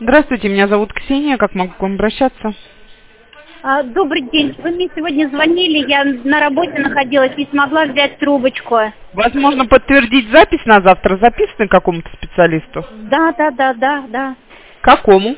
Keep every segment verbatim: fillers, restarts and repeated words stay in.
Здравствуйте, меня зовут Ксения. Как могу к вам обращаться? А, добрый день. Вы мне сегодня звонили, я на работе находилась, не смогла взять трубочку. Возможно, подтвердить запись на завтра записаны к какому-то специалисту? Да, да, да, да, да. Какому?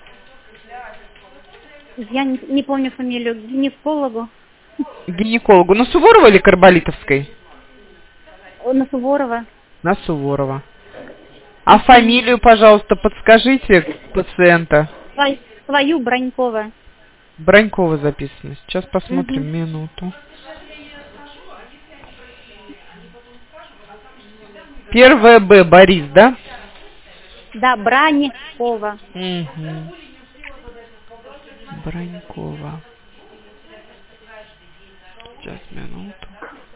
Я не, не помню фамилию, к гинекологу. Гинекологу. На Суворова или Карболитовской? На Суворова. На Суворова. А фамилию, пожалуйста, подскажите пациента. Свою, свою Бронькова. Бронькова записано. Сейчас посмотрим, Угу. минуту. Первое Б, Борис, да? Да, Бронькова. Угу. Бронькова. Сейчас, минуту.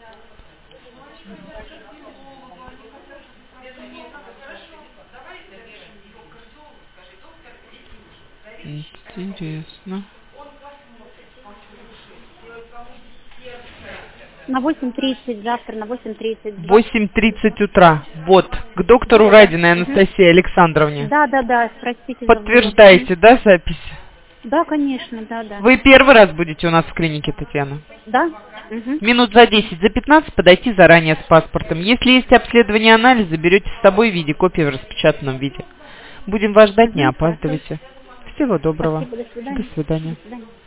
Интересно. На восемь тридцать завтра, на восемь тридцать. восемь тридцать утра. Вот. К доктору Радиной Анастасии Александровне. Да, да, да, простите. Подтверждаете, да, запись? Да, конечно, да, да. Вы первый раз будете у нас в клинике, Татьяна? Да? Угу. Минут за десять, за пятнадцать подойти заранее с паспортом. Если есть обследование анализа, берете с собой в виде копии в распечатанном виде. Будем вас ждать, Угу, не опаздывайте. Всего доброго. Спасибо, до свидания. До свидания. До свидания.